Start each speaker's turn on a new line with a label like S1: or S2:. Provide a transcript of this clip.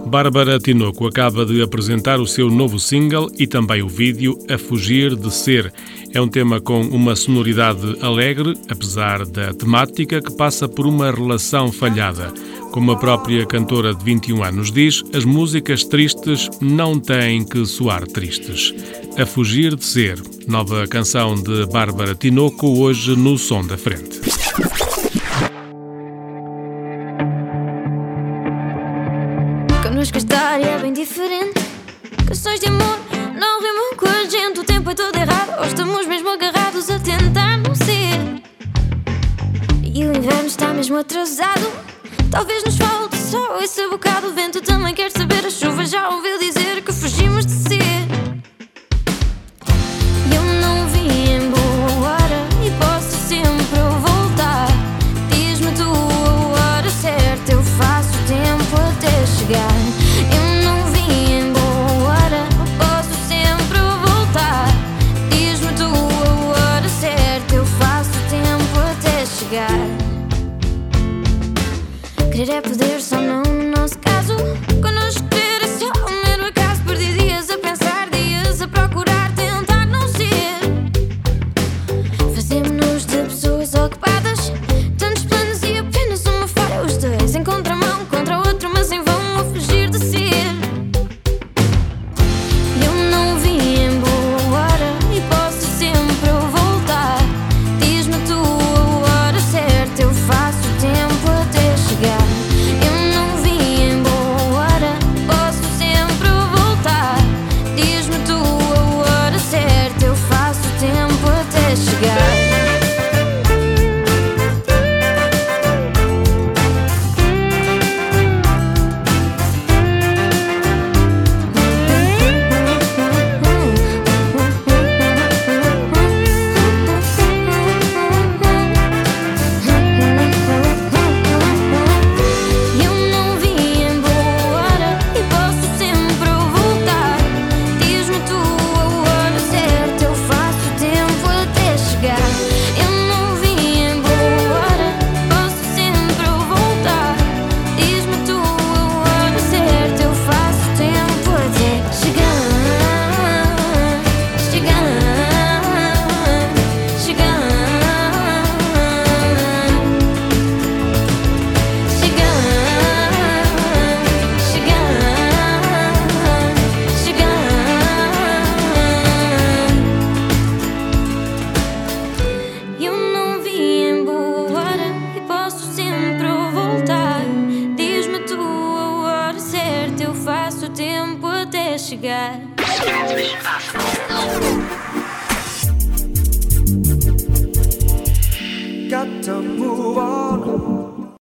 S1: Bárbara Tinoco acaba de apresentar o seu novo single e também o vídeo A Fugir de Ser. É um tema com uma sonoridade alegre, apesar da temática que passa por uma relação falhada. Como a própria cantora de 21 anos diz, as músicas tristes não têm que soar tristes. A Fugir de Ser, nova canção de Bárbara Tinoco, hoje no Som da Frente.
S2: Connosco a história é bem diferente. Canções de amor não rimam com a gente. O tempo é todo errado, ou estamos mesmo agarrados a tentar não ser. E o inverno está mesmo atrasado. Talvez nos falte só esse bocado. O vento também quer saber, a chuva já ouviu dizer que fugimos de ser. Eu não vim em boa hora e posso sempre voltar. Diz-me tu a hora certa, eu faço tempo até chegar. Eu não vim em boa hora, posso sempre voltar. Diz-me tu a hora certa, eu faço tempo até chegar. Querer é poder, só não no nosso caso. Connosco querer é só o mero acaso. Perdi dias a pensar, dias a procurar, tentar não ser. Fazemos-nos de pessoas ocupadas, tantos planos e apenas uma falha. Os dois em contramão, contra o outro, mas em vão a fugir de ser. Eu não vim em boa hora e posso sempre voltar. Diz-me tu a hora certa, eu faço tempo até chegar. Eu não vim em boa hora, posso sempre voltar. Diz-me tu a hora certa, eu faço tempo até chegar. Eu não vim em boa hora e posso sempre voltar. Diz-me tu a hora certa, eu faço tempo até chegar. Eu não vim em boa hora, posso sempre voltar. Diz-me tu a hora certa, eu faço tempo até chegar. Chegar, chegar. Eu não vim em boa hora e posso sempre voltar. Diz-me tu a hora certa, eu faço tempo até chegar.